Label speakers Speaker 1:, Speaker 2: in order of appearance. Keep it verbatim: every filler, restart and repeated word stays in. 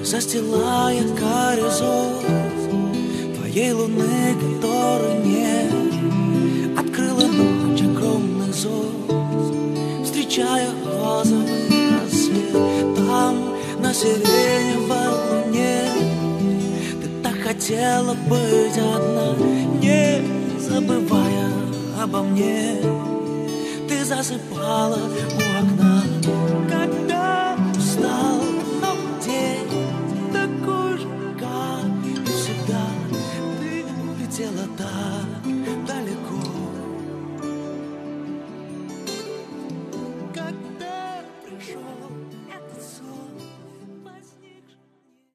Speaker 1: застилая горизонт твоей луны, которой нет. Открыла ночь огромных звезд, встречая розовый рассвет. Там, на сиреневой луне, ты так хотела быть одна, не забывая обо мне. Ты засыпала у окна, когда